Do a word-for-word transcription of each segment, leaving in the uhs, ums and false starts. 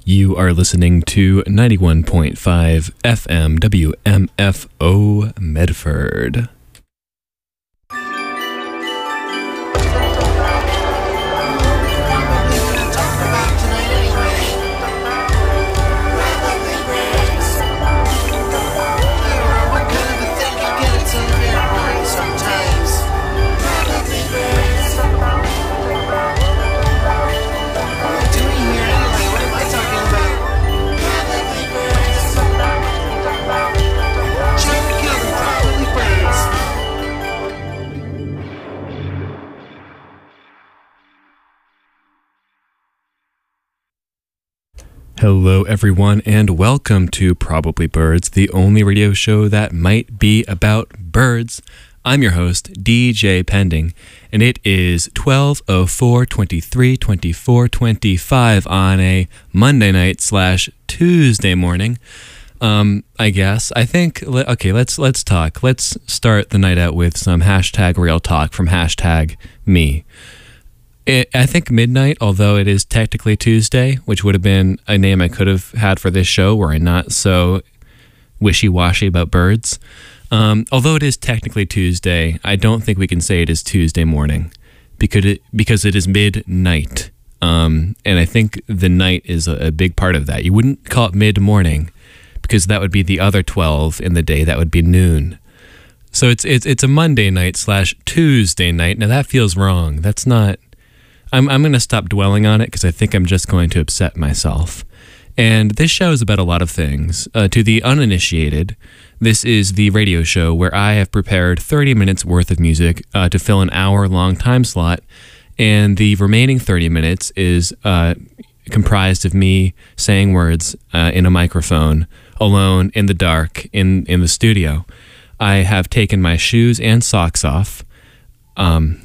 You are listening to ninety-one point five F M W M F O Medford. Hello, everyone, and welcome to Probably Birds, the only radio show that might be about birds. I'm your host, D J Pending, and it is twelve oh four, twenty-three, twenty-four, twenty-five on a Monday night slash Tuesday morning. Um, I guess. I think, okay, let's let's talk. Let's start the night out with some hashtag real talk from hashtag me. It, I think midnight, although it is technically Tuesday, which would have been a name I could have had for this show were I not so wishy-washy about birds. Um, although it is technically Tuesday, I don't think we can say it is Tuesday morning because it, because it is midnight. Um, and I think the night is a, a big part of that. You wouldn't call it mid-morning because that would be the other twelve in the day. That would be noon. So it's it's it's a Monday night slash Tuesday night. Now that feels wrong. That's not... I'm I'm going to stop dwelling on it because I think I'm just going to upset myself. And this show is about a lot of things. Uh, to the uninitiated, this is the radio show where I have prepared thirty minutes worth of music uh, to fill an hour-long time slot, and the remaining thirty minutes is uh, comprised of me saying words uh, in a microphone, alone, in the dark, in, in the studio. I have taken my shoes and socks off. Um...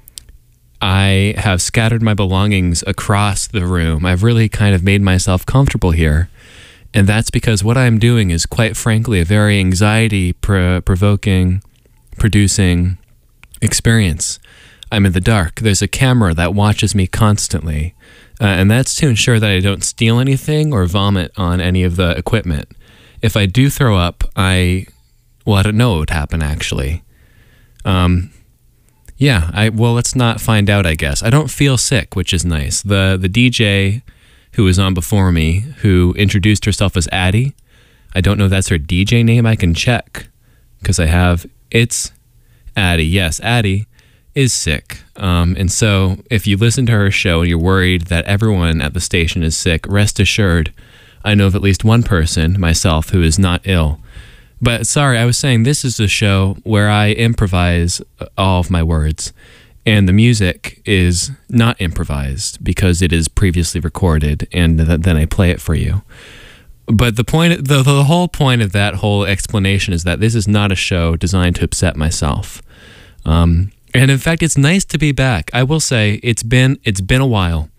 I have scattered my belongings across the room. I've really kind of made myself comfortable here. And that's because what I'm doing is, quite frankly, a very anxiety-provoking, producing experience. I'm in the dark. There's a camera that watches me constantly. Uh, and that's to ensure that I don't steal anything or vomit on any of the equipment. If I do throw up, I... Well, I don't know what would happen, actually. Um... Yeah, I well, let's not find out, I guess. I don't feel sick, which is nice. The the D J who was on before me, who introduced herself as Addie, I don't know if that's her D J name. I can check, because I have, it's Addie. Yes, Addie is sick. Um, and so if you listen to her show and you're worried that everyone at the station is sick, rest assured, I know of at least one person, myself, who is not ill. But sorry, I was saying this is a show where I improvise all of my words, and the music is not improvised because it is previously recorded, and th- then I play it for you. But the point, the, the whole point of that whole explanation is that this is not a show designed to upset myself. Um, and in fact, it's nice to be back. I will say it's been it's been a while,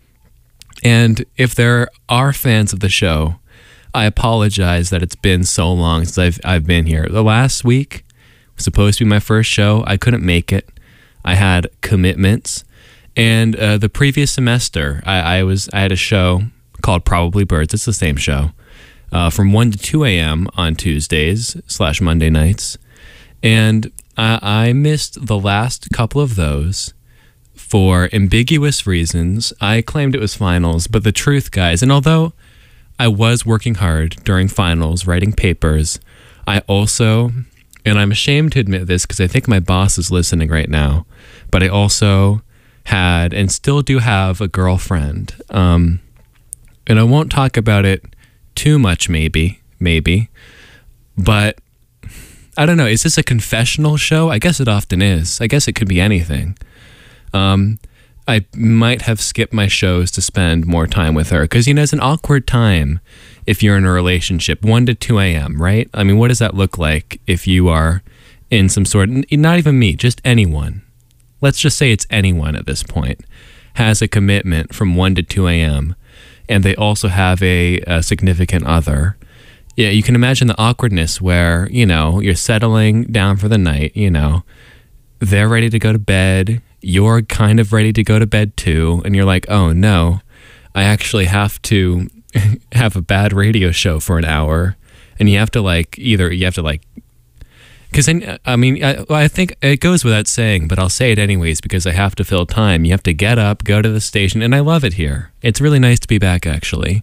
and if there are fans of the show, I apologize that it's been so long since I've I've been here. The last week was supposed to be my first show. I couldn't make it. I had commitments, and uh, the previous semester I, I was I had a show called Probably Birds. It's the same show uh, from one to two a.m. on Tuesdays slash Monday nights, and I, I missed the last couple of those for ambiguous reasons. I claimed it was finals, but the truth, guys, and although I was working hard during finals, writing papers, I also, and I'm ashamed to admit this because I think my boss is listening right now, but I also had and still do have a girlfriend. Um, and I won't talk about it too much, maybe, maybe, but I don't know. Is this a confessional show? I guess it often is. I guess it could be anything. Um, I might have skipped my shows to spend more time with her because, you know, it's an awkward time if you're in a relationship, one to two a.m., right? I mean, what does that look like if you are in some sort of, not even me, just anyone. Let's just say it's anyone at this point, has a commitment from one to two a.m., and they also have a, a significant other. Yeah, you can imagine the awkwardness where, you know, you're settling down for the night, you know, they're ready to go to bed, you're kind of ready to go to bed too, and you're like, oh no, I actually have to have a bad radio show for an hour, and you have to like either you have to like because I mean I, I think it goes without saying, but I'll say it anyways because I have to fill time. You have to get up, go to the station, and I love it here. It's really nice to be back actually.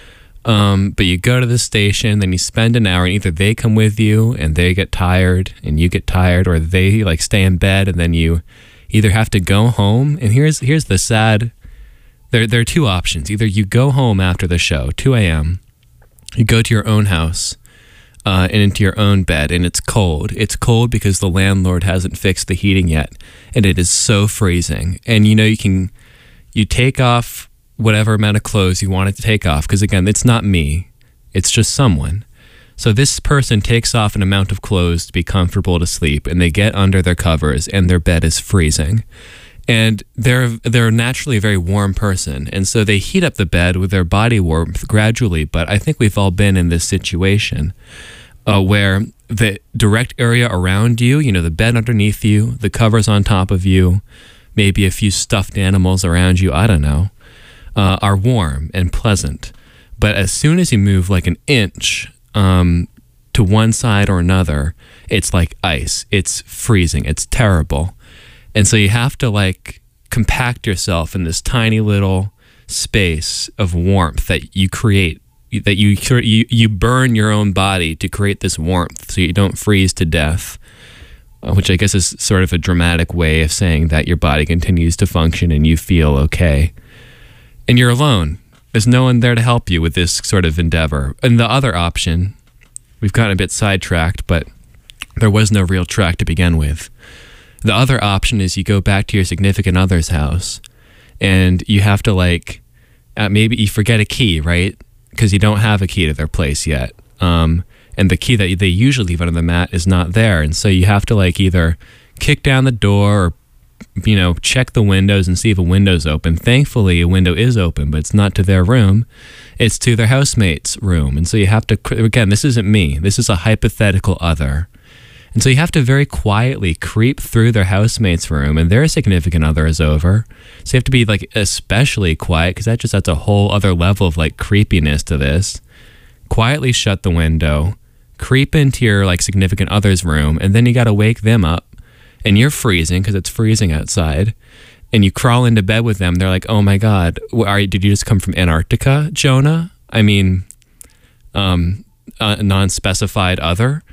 Um, but you go to the station, then you spend an hour, and either they come with you and they get tired and you get tired, or they like stay in bed and then you either have to go home. And here's here's the sad. There there are two options. Either you go home after the show, two a.m. You go to your own house uh, and into your own bed, and it's cold. It's cold because the landlord hasn't fixed the heating yet, and it is so freezing. And you know you can you take off whatever amount of clothes you wanted to take off, because again, it's not me, it's just someone. So this person takes off an amount of clothes to be comfortable to sleep, and they get under their covers and their bed is freezing. And they're they're naturally a very warm person, and so they heat up the bed with their body warmth gradually. But I think we've all been in this situation uh, where the direct area around you, you know, the bed underneath you, the covers on top of you, maybe a few stuffed animals around you, I don't know, Uh, are warm and pleasant. But as soon as you move like an inch um, to one side or another, it's like ice. It's freezing. It's terrible. And so you have to like compact yourself in this tiny little space of warmth that you create, that you you, you burn your own body to create this warmth so you don't freeze to death, uh, which I guess is sort of a dramatic way of saying that your body continues to function and you feel okay. And you're alone. There's no one there to help you with this sort of endeavor. And the other option, we've gotten a bit sidetracked, but there was no real track to begin with. The other option is you go back to your significant other's house, and you have to like, uh, maybe you forget a key, right? Because you don't have a key to their place yet. Um, and the key that they usually leave under the mat is not there. And so you have to like either kick down the door or you know, check the windows and see if a window's open. Thankfully, a window is open, but it's not to their room. It's to their housemate's room. And so you have to, again, this isn't me. This is a hypothetical other. And so you have to very quietly creep through their housemate's room, and their significant other is over. So you have to be like especially quiet, because that just adds a whole other level of like creepiness to this. Quietly shut the window, creep into your like significant other's room, and then you got to wake them up. And you're freezing because it's freezing outside, and you crawl into bed with them. They're like, "Oh my God, are you, did you just come from Antarctica, Jonah?" I mean, um, a non-specified other,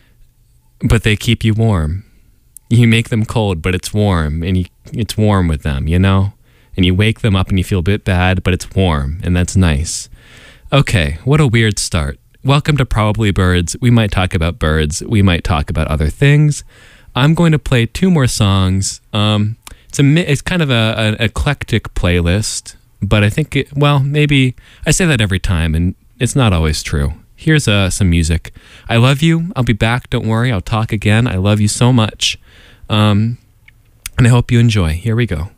but they keep you warm. You make them cold, but it's warm, and you, it's warm with them, you know. And you wake them up, and you feel a bit bad, but it's warm, and that's nice. Okay, what a weird start. Welcome to Probably Birds. We might talk about birds. We might talk about other things. I'm going to play two more songs. Um, it's a it's kind of a, an eclectic playlist, but I think it, well maybe I say that every time, and it's not always true. Here's uh, some music. I love you. I'll be back. Don't worry. I'll talk again. I love you so much, um, and I hope you enjoy. Here we go.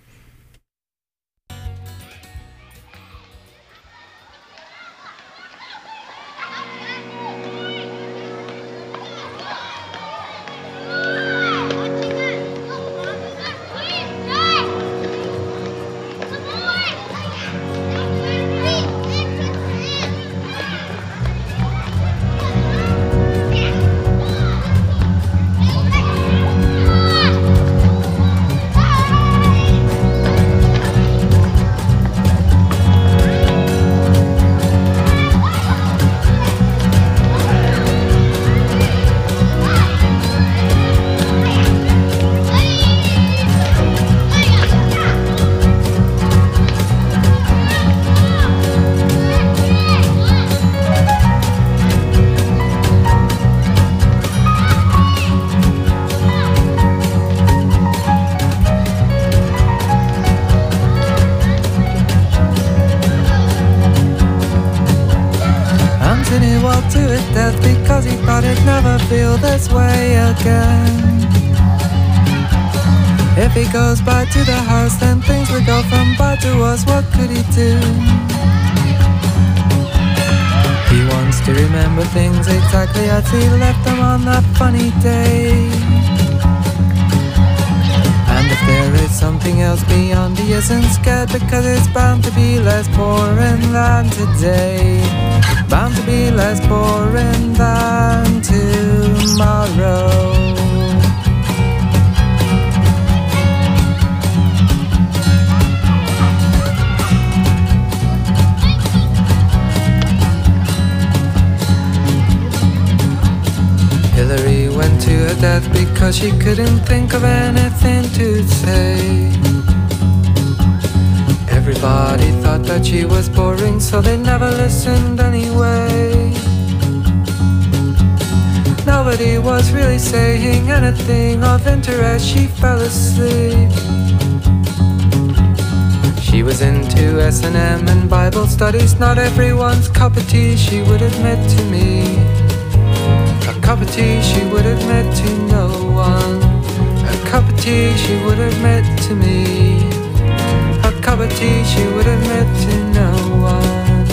Feel this way again. If he goes back to the house, then things would go from bad to worse. What could he do? He wants to remember things exactly as he left them on that funny day. And if there is something else beyond, he isn't scared, because it's bound to be less boring than today. Bound to be less boring than tomorrow. Hillary went to her death because she couldn't think of anything to say. Everybody thought that she was boring, so they never listened anyway. Nobody was really saying anything of interest, she fell asleep. She was into S and M and Bible studies, not everyone's cup of tea, she would admit to me. A cup of tea she would admit to no one. A cup of tea she would admit to me. A cup of tea she would admit to no one.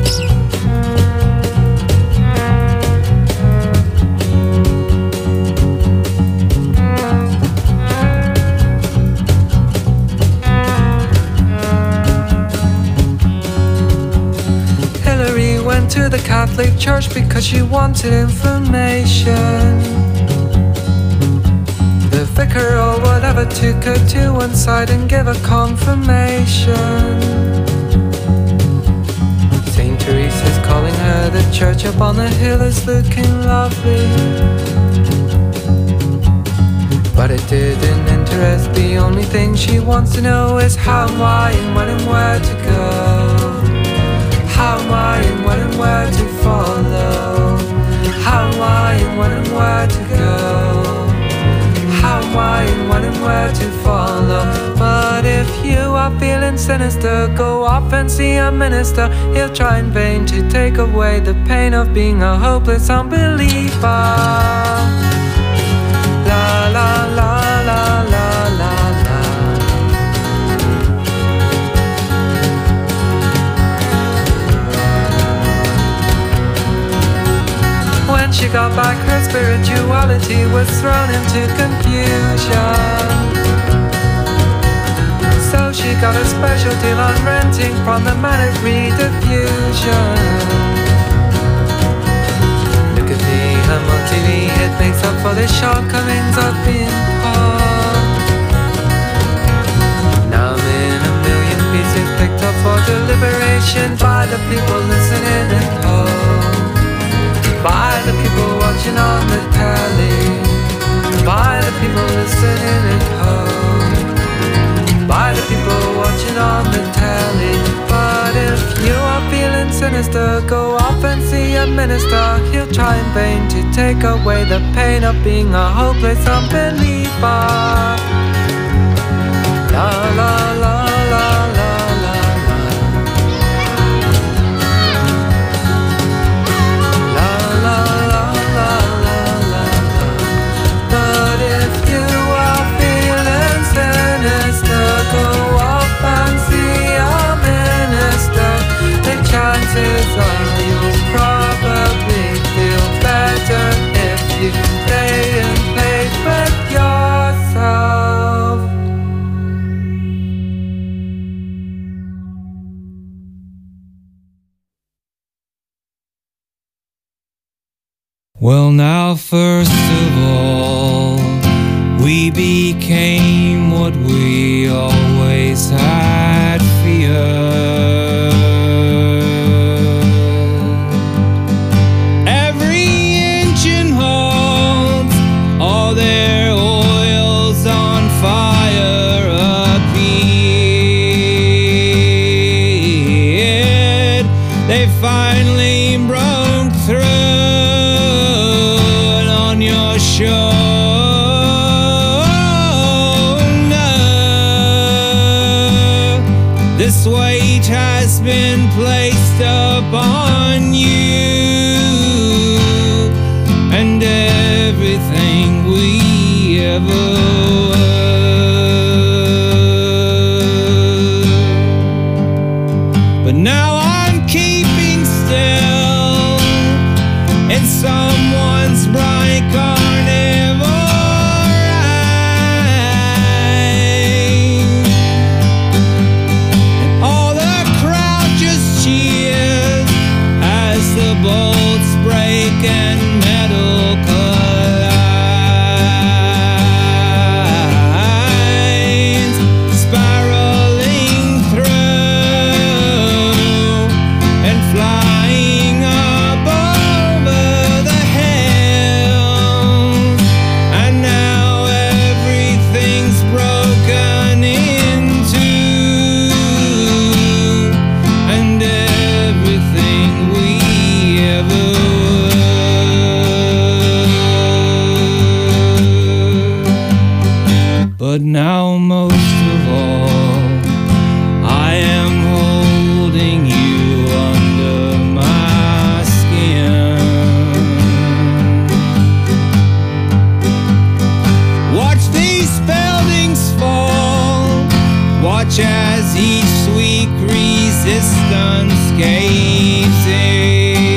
Hillary went to the Catholic Church because she wanted information. The vicar or whatever took her to one side and gave her confirmation. Saint Teresa's calling her, the church up on the hill is looking lovely. But it didn't interest, the only thing she wants to know is how, why, and when and where to go. How, why, and when and where to follow. How, why, and when and where to go. How, why, and when and where to follow. But if you are feeling sinister, go off and see a minister. He'll try in vain to take away the pain of being a hopeless unbeliever. La la la la la la la. When she got back, her spirituality was thrown into confusion. So she got a special deal on renting from the manic rediffusion. Look at me, I'm on T V, it makes up for the shortcomings of being poor. Now I'm in a million pieces picked up for deliberation by the people listening at home. By the people watching on the telly. By the people listening at home. By the people watching on the telly. But if you are feeling sinister, go off and see a minister. He'll try in vain to take away the pain of being a hopeless unbeliever. La la la la la la la. La la la la la la. But if you are feeling sinister, go off and see a minister. The chances are you'll probably feel better if you stay in place with yourself. Well, now, first of all, we became what we always had feared. Every engine holds all their oils on fire appeared. They finally broke through your shoulder. This weight has been placed upon you, and everything we ever were. But now I'm keeping still in someone's bright carnival ride. but now most of all, I am holding you under my skin. Watch these buildings fall, watch as each sweet resistance caves in.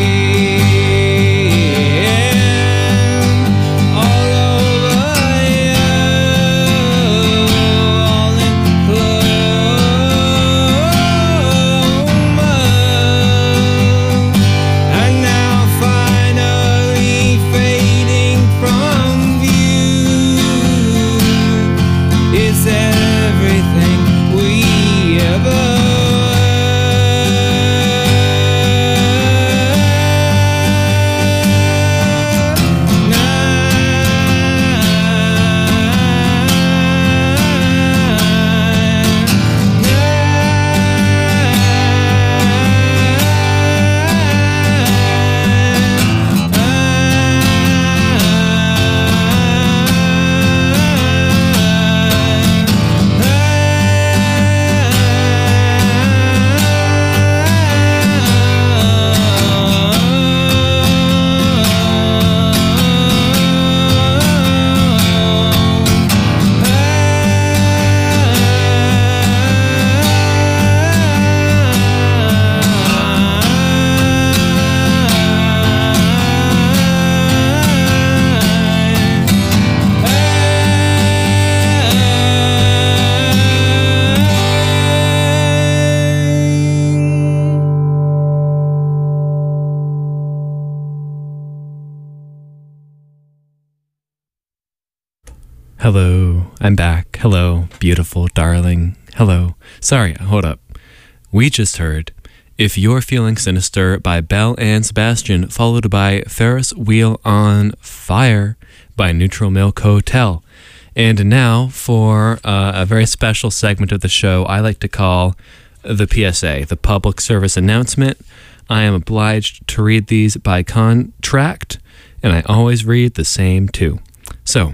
Hello, I'm back. Hello, beautiful, darling. Hello. Sorry, hold up. We just heard If You're Feeling Sinister by Belle and Sebastian, followed by Ferris Wheel on Fire by Neutral Milk Hotel. And now for uh, a very special segment of the show I like to call the P S A, the Public Service Announcement. I am obliged to read these by contract, and I always read the same too. So,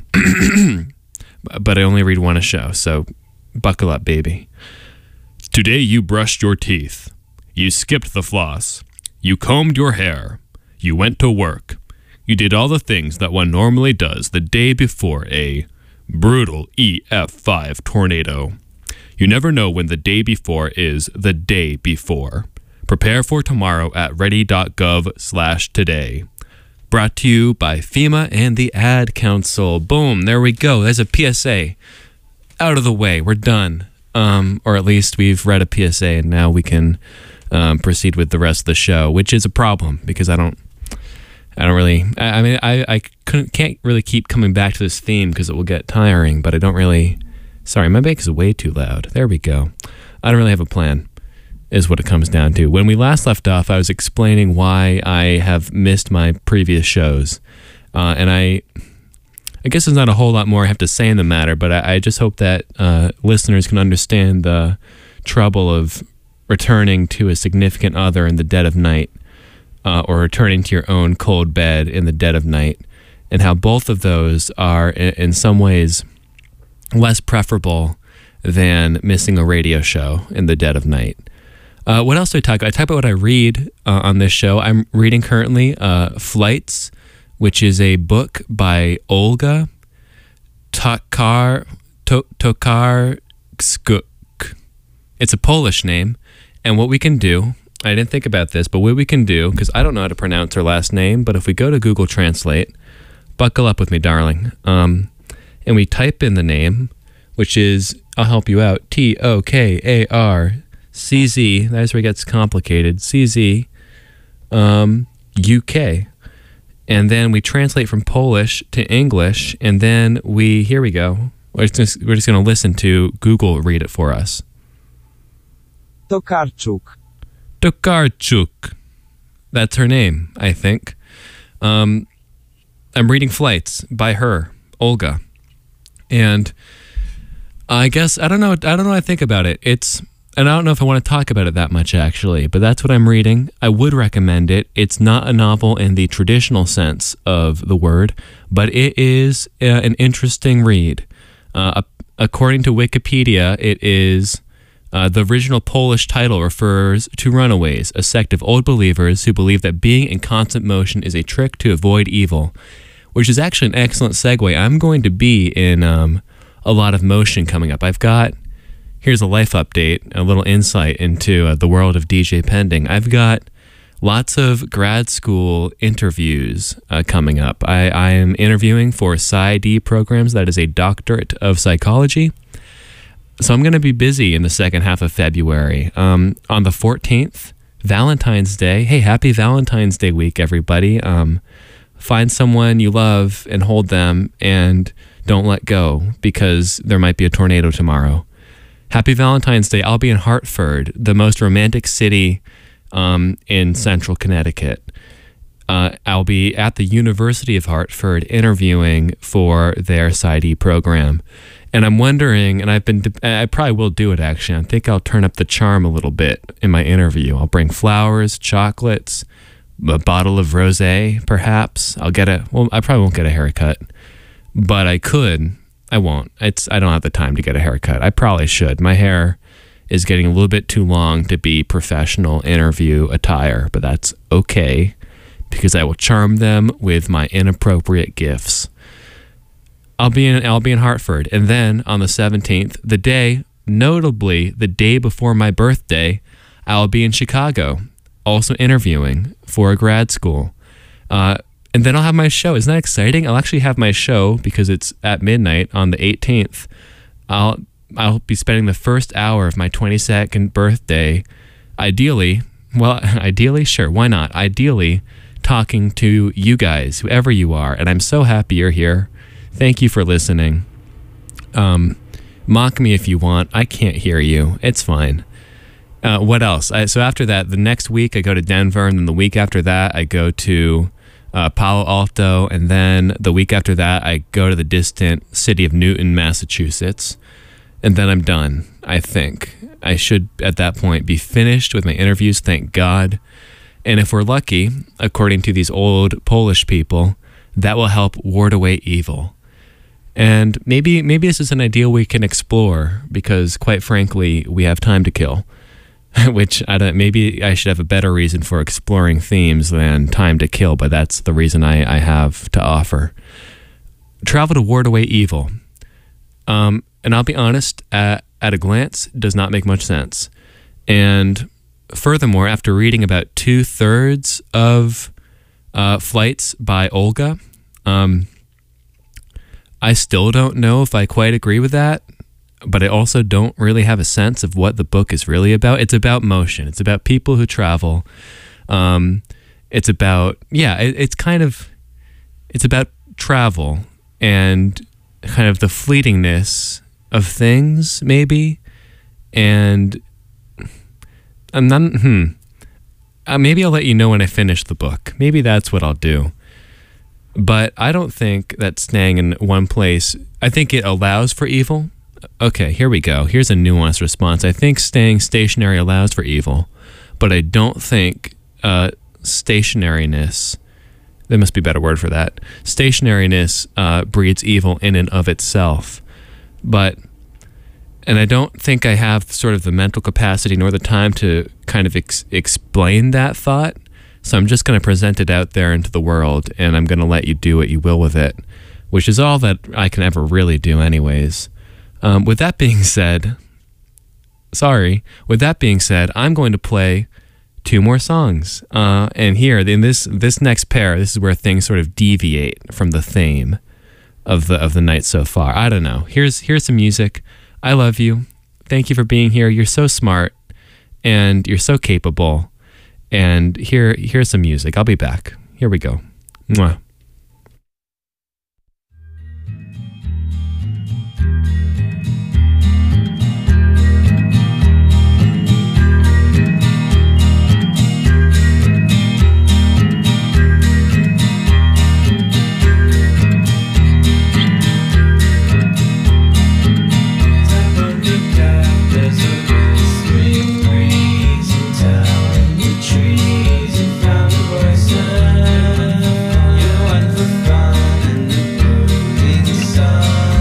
but I only read one a show, so buckle up, baby. Today you brushed your teeth. You skipped the floss. You combed your hair. You went to work. You did all the things that one normally does the day before a brutal E F five tornado. You never know when the day before is the day before. Prepare for tomorrow at ready.gov slash today. Brought to you by FEMA and the Ad Council. Boom, there we go. There's a P S A. Out of the way. We're done. Um, or at least we've read a P S A and now we can um, proceed with the rest of the show, which is a problem because I don't I don't really, I, I mean, I, I couldn't, can't really keep coming back to this theme because it will get tiring, but I don't really, sorry, my mic is way too loud. There we go. I don't really have a plan, is what it comes down to. When we last left off, I was explaining why I have missed my previous shows. Uh, and I I guess there's not a whole lot more I have to say in the matter, but I, I just hope that uh, listeners can understand the trouble of returning to a significant other in the dead of night, uh, or returning to your own cold bed in the dead of night, and how both of those are, in, in some ways, less preferable than missing a radio show in the dead of night. Uh, what else do I talk about? I talk about what I read uh, on this show. I'm reading currently uh, Flights, which is a book by Olga Tokar, to, Tokarczuk. It's a Polish name. And what we can do, I didn't think about this, but what we can do, because I don't know how to pronounce her last name, but if we go to Google Translate, buckle up with me, darling, um, and we type in the name, which is, I'll help you out, T O K A R C Z, that's where it gets complicated, C Z, um, U K. And then we translate from Polish to English, and then we, here we go. We're just, we're just going to listen to Google read it for us. Tokarczuk. Tokarczuk. That's her name, I think. Um, I'm reading Flights by her, Olga. And I guess, I don't know, I don't know what I think about it. It's, and I don't know if I want to talk about it that much, actually, but that's what I'm reading. I would recommend it. It's not a novel in the traditional sense of the word, but it is uh, an interesting read. Uh, according to Wikipedia, it is uh, the original Polish title refers to runaways, a sect of old believers who believe that being in constant motion is a trick to avoid evil, which is actually an excellent segue. I'm going to be in um, a lot of motion coming up. I've got, here's a life update, a little insight into uh, the world of D J Pending. I've got lots of grad school interviews uh, coming up. I, I am interviewing for PsyD programs, that is a doctorate of psychology. So I'm going to be busy in the second half of February. Um, on the fourteenth, Valentine's Day. Hey, happy Valentine's Day week, everybody. Um, find someone you love and hold them and don't let go because there might be a tornado tomorrow. Happy Valentine's Day. I'll be in Hartford, the most romantic city Um, in central Connecticut. Uh, I'll be at the University of Hartford interviewing for their PsyD program. And I'm wondering, and I've been, I probably will do it actually. I think I'll turn up the charm a little bit in my interview. I'll bring flowers, chocolates, a bottle of rosé, perhaps. I'll get a, well, I probably won't get a haircut, but I could. I won't. It's, I don't have the time to get a haircut. I probably should. My hair is getting a little bit too long to be professional interview attire, but that's okay because I will charm them with my inappropriate gifts. I'll be in I'll be in Hartford, and then on the seventeenth, the day, notably the day before my birthday, I'll be in Chicago, also interviewing for a grad school. Uh, and then I'll have my show. Isn't that exciting? I'll actually have my show because it's at midnight on the eighteenth. I'll I'll be spending the first hour of my twenty-second birthday, ideally, well, ideally, sure, why not? Ideally, talking to you guys, whoever you are, and I'm so happy you're here. Thank you for listening. Um, mock me if you want. I can't hear you. It's fine. Uh, what else? I, so after that, the next week I go to Denver, and then the week after that I go to uh, Palo Alto, and then the week after that I go to the distant city of Newton, Massachusetts. And then I'm done, I think. I should, at that point, be finished with my interviews, thank God. And if we're lucky, according to these old Polish people, that will help ward away evil. And maybe maybe this is an idea we can explore because, quite frankly, we have time to kill. Which, I don't, maybe I should have a better reason for exploring themes than time to kill, but that's the reason I, I have to offer. Travel to ward away evil. Um... And I'll be honest, at, at a glance, does not make much sense. And furthermore, after reading about two-thirds of uh, Flights by Olga, um, I still don't know if I quite agree with that, but I also don't really have a sense of what the book is really about. It's about motion. It's about people who travel. Um, it's about, yeah, it, it's kind of, it's about travel and kind of the fleetingness of things, maybe, and I'm not, hmm, uh, maybe I'll let you know when I finish the book. Maybe that's what I'll do. But I don't think that staying in one place, I think it allows for evil. Okay, here we go. Here's a nuanced response. I think staying stationary allows for evil, but I don't think uh, stationariness, there must be a better word for that, stationariness uh, breeds evil in and of itself. But, and I don't think I have sort of the mental capacity nor the time to kind of ex explain that thought. So I'm just going to present it out there into the world, and I'm going to let you do what you will with it, which is all that I can ever really do anyways. Um, with that being said, sorry, with that being said, I'm going to play two more songs. Uh, and here, in this, this next pair, this is where things sort of deviate from the theme of the of the night so far. I don't know. Here's here's some music. I love you. Thank you for being here. You're so smart and you're so capable. And here here's some music. I'll be back. Here we go. Mwah. Sun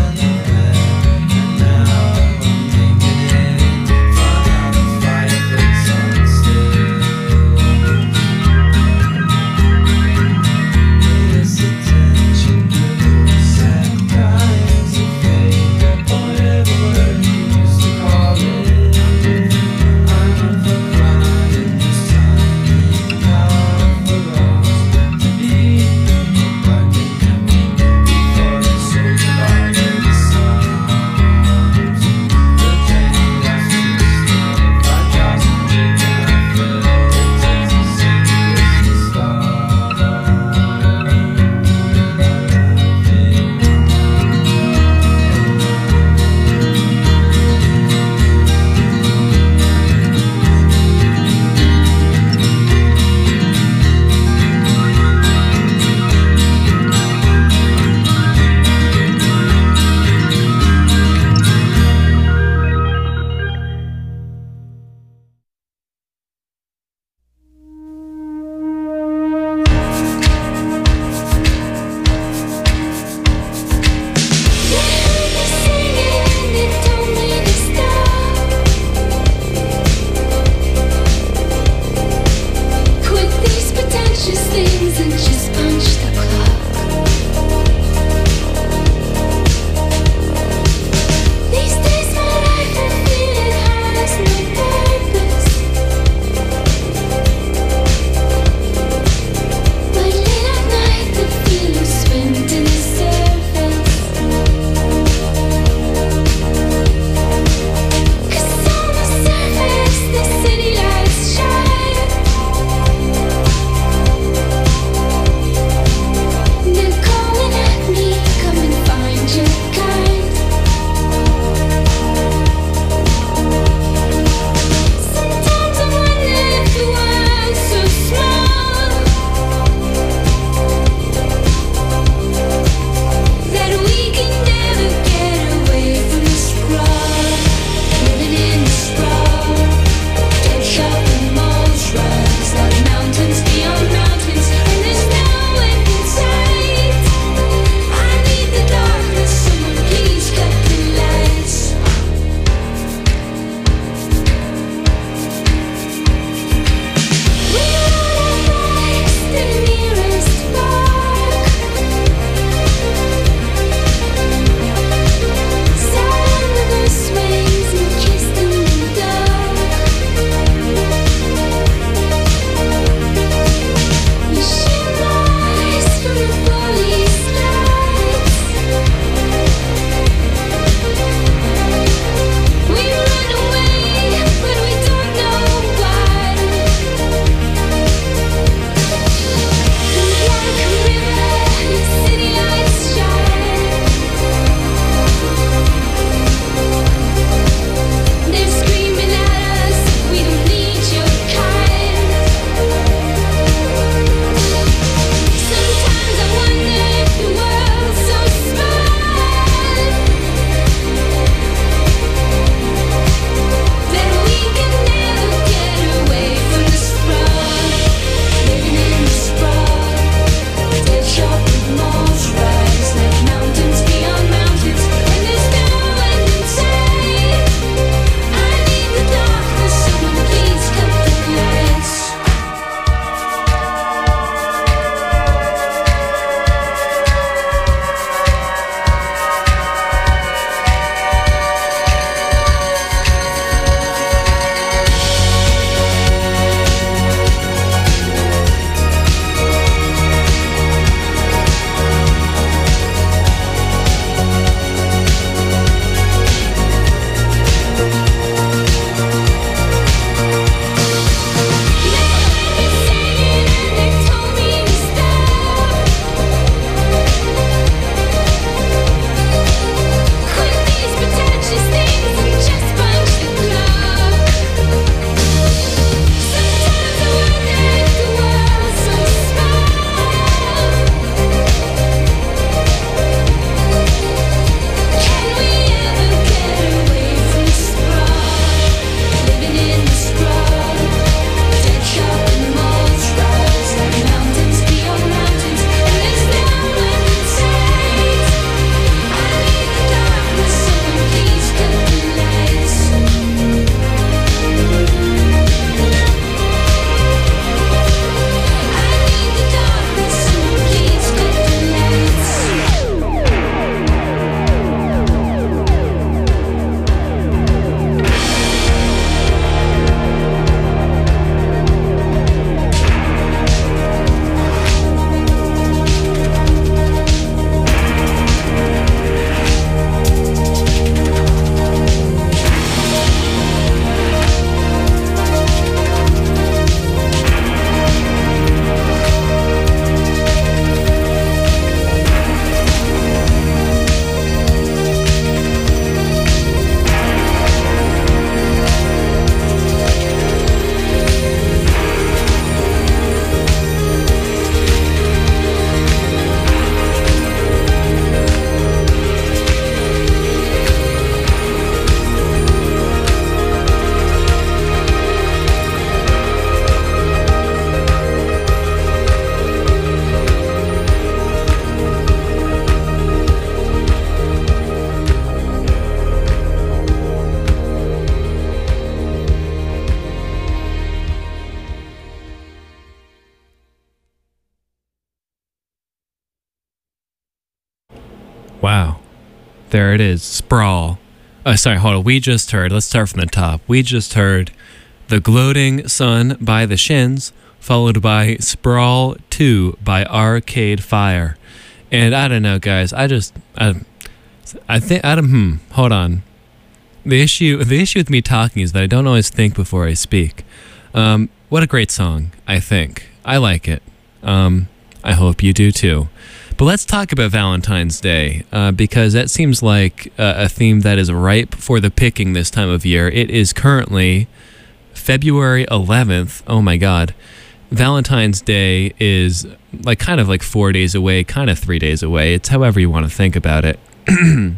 Wow. There it is. Sprawl. Oh, sorry, hold on. We just heard, let's start from the top. We just heard The Gloating Sun by The Shins, followed by Sprawl two by Arcade Fire. And I don't know, guys. I just, I, I think, I don't, hmm, hold on. The issue, the issue with me talking is that I don't always think before I speak. Um, what a great song, I think. I like it. Um, I hope you do too. But let's talk about Valentine's Day, uh, because that seems like uh, a theme that is ripe for the picking this time of year. It is currently February eleventh. Oh my God. Valentine's Day is like kind of like four days away, kind of three days away. It's however you want to think about it. And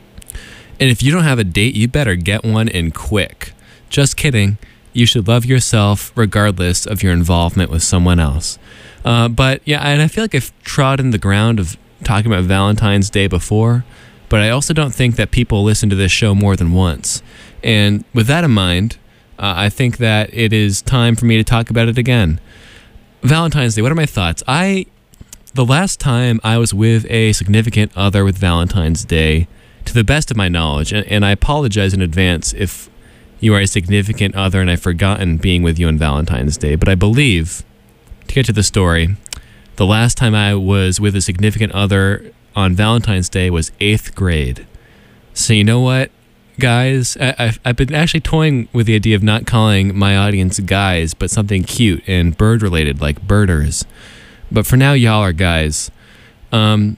if you don't have a date, you better get one and quick. Just kidding. You should love yourself regardless of your involvement with someone else. Uh, but yeah, and I feel like I've trodden the ground of talking about Valentine's Day before, but I also don't think that people listen to this show more than once. And with that in mind, uh, I think that it is time for me to talk about it again. Valentine's Day, what are my thoughts? I, the last time I was with a significant other with Valentine's Day, to the best of my knowledge, and, and I apologize in advance if you are a significant other and I've forgotten being with you on Valentine's Day, but I believe, to get to the story, the last time I was with a significant other on Valentine's Day was eighth grade. So you know what, guys? I, I've, I've been actually toying with the idea of not calling my audience guys, but something cute and bird-related, like birders. But for now, y'all are guys. Um,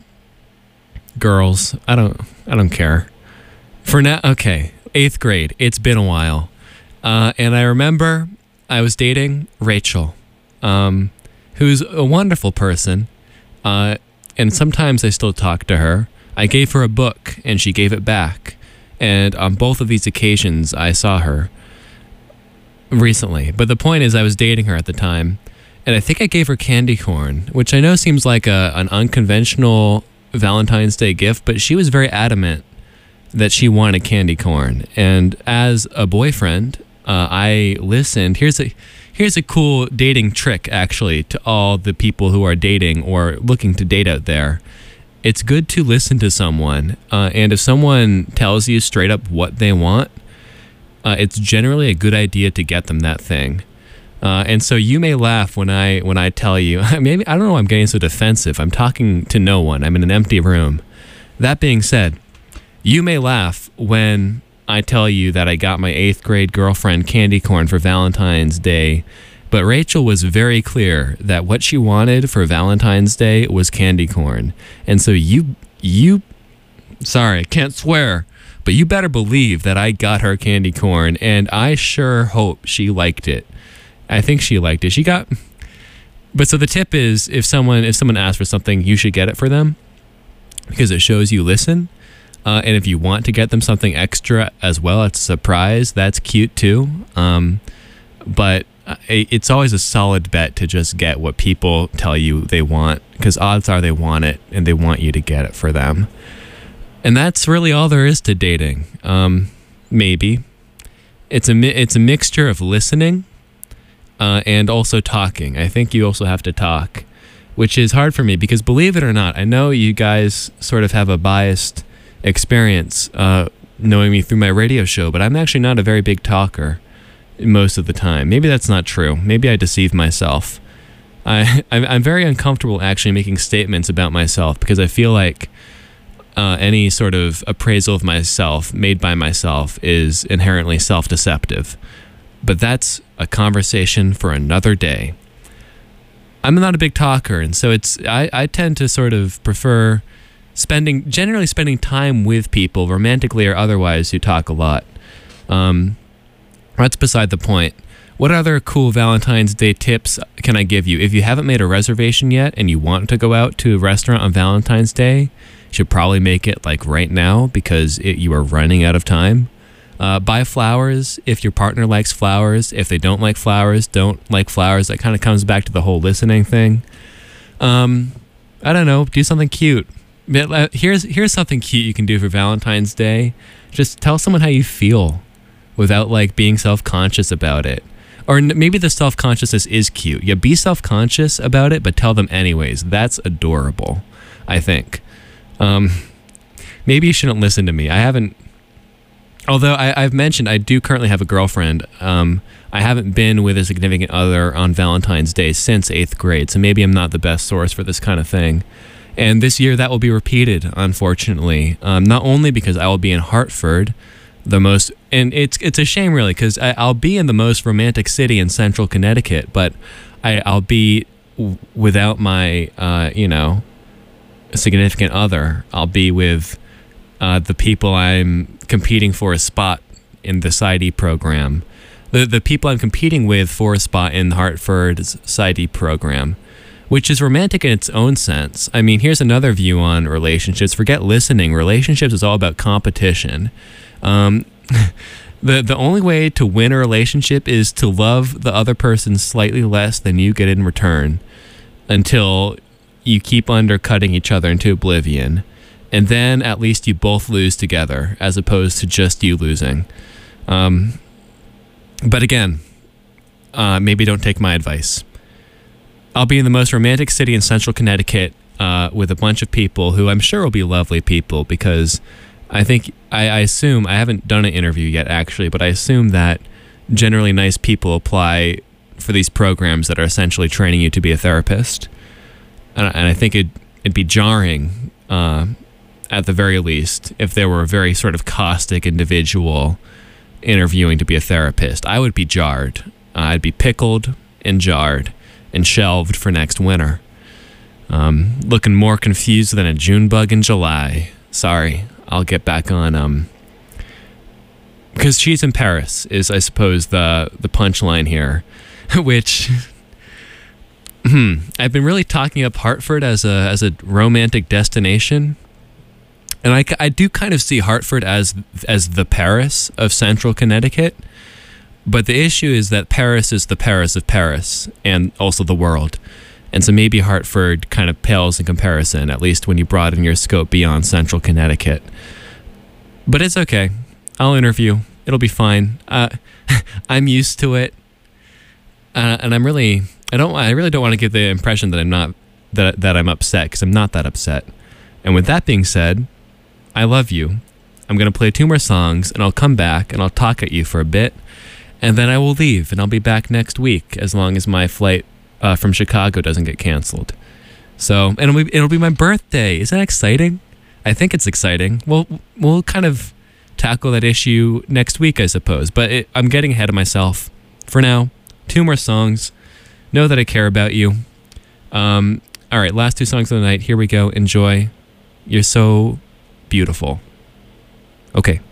girls, I don't, I don't care. For now, okay, eighth grade. It's been a while, uh, and I remember I was dating Rachel. Um, who's a wonderful person, uh, and sometimes I still talk to her. I gave her a book, and she gave it back, and on both of these occasions, I saw her recently. But the point is, I was dating her at the time, and I think I gave her candy corn, which I know seems like a, an unconventional Valentine's Day gift, but she was very adamant that she wanted candy corn, and as a boyfriend, uh, I listened. Here's a Here's a cool dating trick, actually, to all the people who are dating or looking to date out there. It's good to listen to someone, uh, and if someone tells you straight up what they want, uh, it's generally a good idea to get them that thing. Uh, and so you may laugh when I when I tell you, maybe, I don't know why I'm getting so defensive. I'm talking to no one. I'm in an empty room. That being said, you may laugh when I tell you that I got my eighth grade girlfriend candy corn for Valentine's Day, but Rachel was very clear that what she wanted for Valentine's Day was candy corn. And so you, you, sorry, I can't swear, but you better believe that I got her candy corn, and I sure hope she liked it. I think she liked it. She got, but so the tip is, if someone, if someone asks for something, you should get it for them, because it shows you listen. Uh, and if you want to get them something extra as well, it's a surprise. That's cute too. Um, but it's always a solid bet to just get what people tell you they want, because odds are they want it and they want you to get it for them. And that's really all there is to dating. Um, maybe it's a mi- it's a mixture of listening uh, and also talking. I think you also have to talk, which is hard for me because, believe it or not, I know you guys sort of have a biased experience uh, knowing me through my radio show, but I'm actually not a very big talker most of the time. Maybe that's not true. Maybe I deceive myself. I, I'm very uncomfortable actually making statements about myself, because I feel like uh, any sort of appraisal of myself made by myself is inherently self-deceptive. But that's a conversation for another day. I'm not a big talker, and so it's I, I tend to sort of prefer spending generally spending time with people, romantically or otherwise, who talk a lot. Um, that's beside the point. What other cool Valentine's Day tips can I give you? If you haven't made a reservation yet and you want to go out to a restaurant on Valentine's Day, you should probably make it like right now, because it, you are running out of time. Uh, buy flowers if your partner likes flowers. If they don't like flowers, don't like flowers. That kind of comes back to the whole listening thing. Um, I don't know. Do something cute. Here's here's something cute you can do for Valentine's Day. Just tell someone how you feel without like being self-conscious about it. Or maybe the self-consciousness is cute. Yeah, be self-conscious about it, but tell them anyways. That's adorable, I think. Um, maybe you shouldn't listen to me. I haven't. Although I, I've mentioned I do currently have a girlfriend. Um, I haven't been with a significant other on Valentine's Day since eighth grade, so maybe I'm not the best source for this kind of thing. And this year that will be repeated, unfortunately. Um, not only because I will be in Hartford, the most, and it's it's a shame really, because I'll be in the most romantic city in central Connecticut, but I, I'll be w- without my, uh, you know, significant other. I'll be with uh, the people I'm competing for a spot in the PsyD program. The the people I'm competing with for a spot in Hartford's PsyD program, which is romantic in its own sense. I mean, here's another view on relationships. Forget listening. Relationships is all about competition. Um, the the only way to win a relationship is to love the other person slightly less than you get in return, until you keep undercutting each other into oblivion. And then at least you both lose together, as opposed to just you losing. Um, but again, uh, maybe don't take my advice. I'll be in the most romantic city in central Connecticut uh, with a bunch of people who I'm sure will be lovely people, because I think, I, I assume, I haven't done an interview yet actually, but I assume that generally nice people apply for these programs that are essentially training you to be a therapist. And, and I think it'd, it'd be jarring, uh, at the very least, if there were a very sort of caustic individual interviewing to be a therapist. I would be jarred. Uh, I'd be pickled and jarred and shelved for next winter. Um, looking more confused than a June bug in July. Sorry, I'll get back on. Um, because she's in Paris is, I suppose, the the punchline here, which hmm, I've been really talking up Hartford as a as a romantic destination. And I, I do kind of see Hartford as as the Paris of central Connecticut. But the issue is that Paris is the Paris of Paris and also the world. And so maybe Hartford kind of pales in comparison, at least when you broaden your scope beyond central Connecticut. But it's okay. I'll interview. It'll be fine. Uh, I'm used to it. Uh, and I'm really, I don't, I really don't want to give the impression that I'm not, that, that I'm upset, because I'm not that upset. And with that being said, I love you. I'm going to play two more songs, and I'll come back, and I'll talk at you for a bit, and then I will leave, and I'll be back next week, as long as my flight uh, from Chicago doesn't get canceled. So, and it'll be, it'll be my birthday. Isn't that exciting? I think it's exciting. We'll, we'll kind of tackle that issue next week, I suppose, but it, I'm getting ahead of myself. For now, two more songs. Know that I care about you. Um, all right, last two songs of the night. Here we go. Enjoy. You're so beautiful. Okay.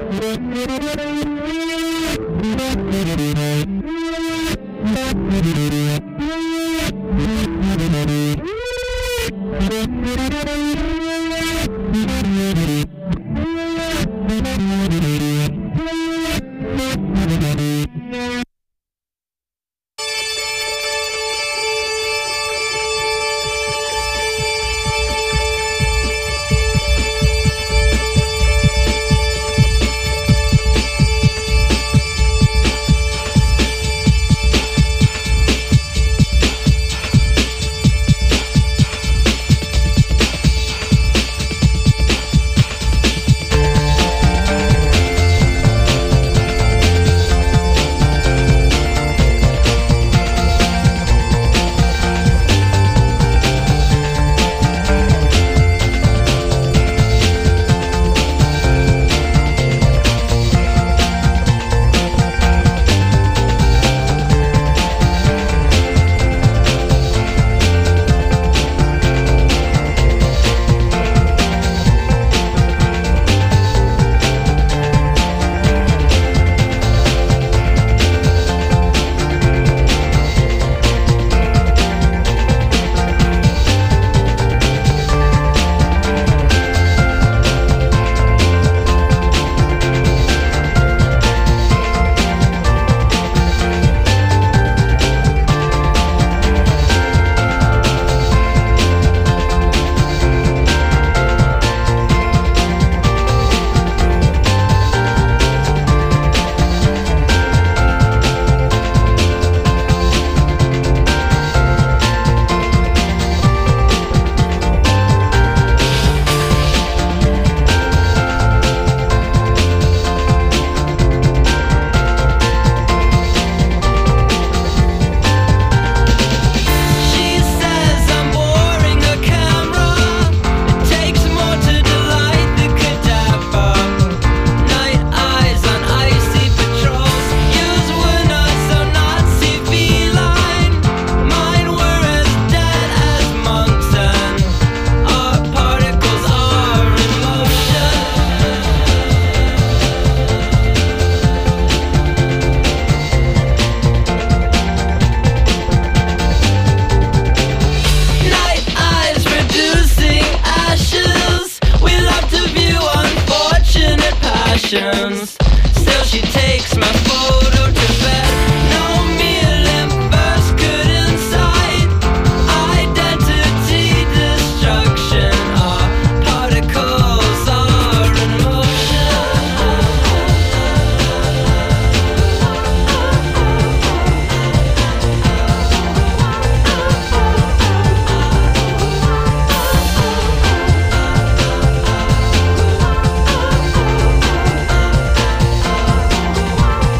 emotions. Still she takes my photo to bed. No mere limp verse could incite identity destruction. Our particles are in motion.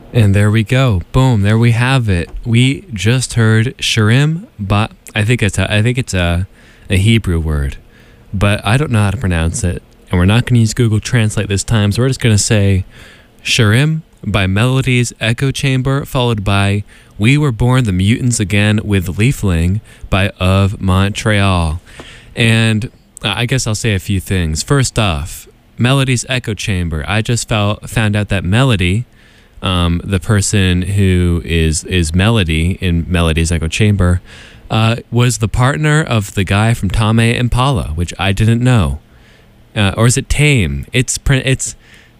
And there we go. Boom. There we have it. We just heard Shirim, but I think it's a, I think it's a, a Hebrew word, but I don't know how to pronounce it. And we're not going to use Google Translate this time, so we're just going to say Shirim by Melody's Echo Chamber, followed by We Were Born the Mutants Again with Leafling by Of Montreal. And I guess I'll say a few things. First off, Melody's Echo Chamber. I just felt, found out that Melody, um, the person who is is Melody in Melody's Echo Chamber, uh, was the partner of the guy from Tame Impala, which I didn't know. Uh, or is it Tame? It's it's.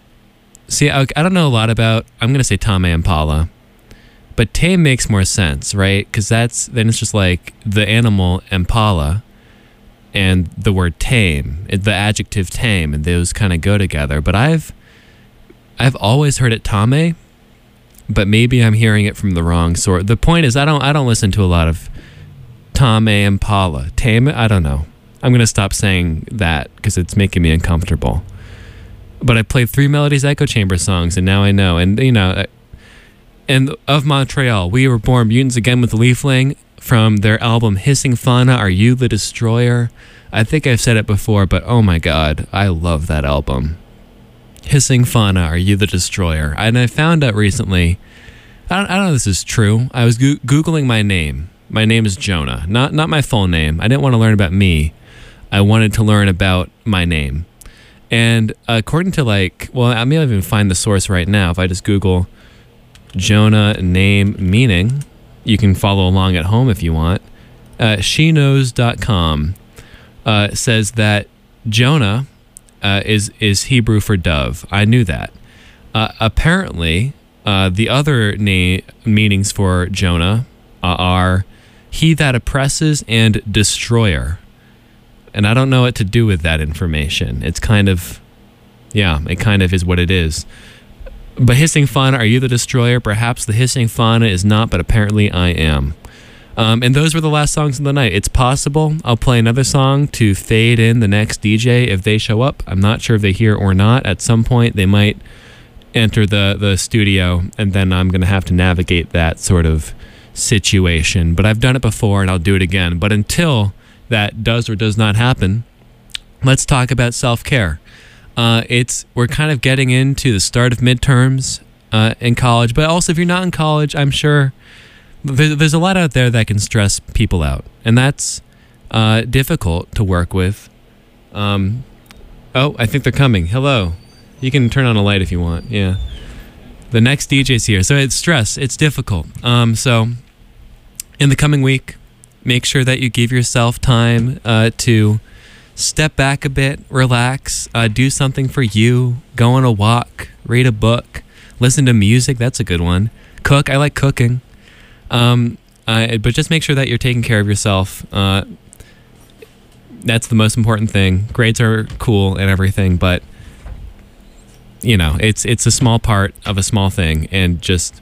See, I, I don't know a lot about. I'm gonna say Tame Impala, but Tame makes more sense, right? Because that's then it's just like the animal Impala, and the word tame, the adjective tame, and those kind of go together. But I've I've always heard it Tame, but maybe I'm hearing it from the wrong sort. The point is, I don't I don't listen to a lot of Tame Impala. Tame, I don't know. I'm gonna stop saying that because it's making me uncomfortable. But I played three Melody's Echo Chamber songs, and now I know. And you know, and Of Montreal, We Were Born Mutants Again with Leafling, from their album Hissing Fauna, Are You the Destroyer? I think I've said it before, but oh my god, I love that album. Hissing Fauna, Are You the Destroyer? And I found out recently, I don't, I don't know if this is true, I was go- Googling my name. My name is Jonah, not, not my full name. I didn't want to learn about me. I wanted to learn about my name. And according to like, well, I may even find the source right now. If I just Google Jonah name meaning, you can follow along at home if you want. Uh, she knows dot com uh, says that Jonah uh, is, is Hebrew for dove. I knew that. Uh, apparently, uh, the other na- meanings for Jonah uh, are he that oppresses and destroyer. And I don't know what to do with that information. It's kind of, yeah, it kind of is what it is. But Hissing Fauna, Are You the Destroyer? Perhaps the Hissing Fauna is not, but apparently I am. Um, and those were the last songs of the night. It's possible I'll play another song to fade in the next D J if they show up. I'm not sure if they hear or not. At some point, they might enter the, the studio, and then I'm going to have to navigate that sort of situation. But I've done it before, and I'll do it again. But until that does or does not happen, let's talk about self-care. Uh, it's we're kind of getting into the start of midterms uh, in college, but also if you're not in college, I'm sure there's, there's a lot out there that can stress people out, and that's uh, difficult to work with. Um, oh, I think they're coming. Hello. You can turn on a light if you want. Yeah. The next D J's here. So it's stress. It's difficult. Um, so in the coming week, make sure that you give yourself time uh, to step back a bit, relax, uh, do something for you, go on a walk, read a book, listen to music. That's a good one. Cook. I like cooking. Um, uh, but just make sure that you're taking care of yourself. Uh, that's the most important thing. Grades are cool and everything, but you know, it's it's a small part of a small thing, and just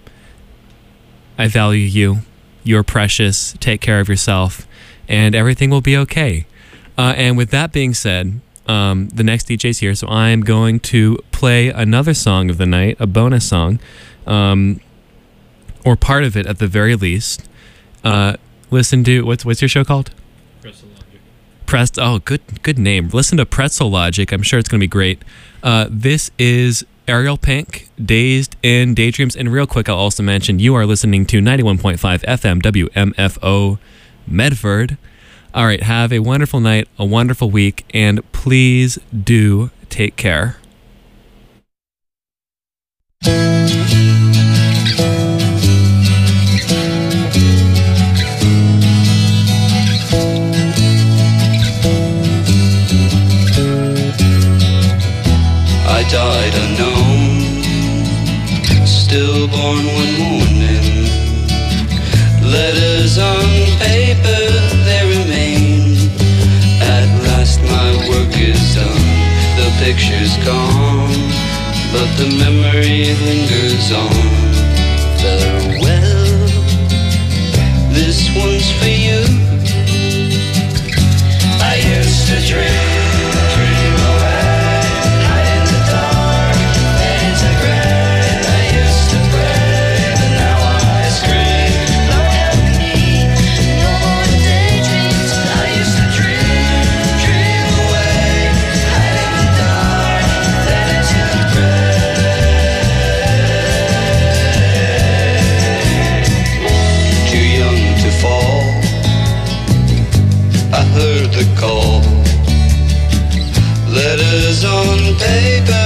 I value you. You're precious. Take care of yourself, and everything will be okay. Uh, and with that being said, um, the next D J's here, so I'm going to play another song of the night, a bonus song, um, or part of it at the very least. Uh, listen to what's what's your show called? Pretzel Logic. Press. Oh, good good name. Listen to Pretzel Logic. I'm sure it's going to be great. Uh, this is Ariel Pink, Dazed in Daydreams. And real quick, I'll also mention you are listening to ninety-one point five F M W M F O Medford. All right, have a wonderful night, a wonderful week, and please do take care. I died unknown, stillborn one morning. Letters on paper, they remain. At last my work is done, the picture's gone, but the memory lingers on. Farewell, this one's for you. I used to dream, dream away, hide in the dark, fade to gray. I used to pray, on paper.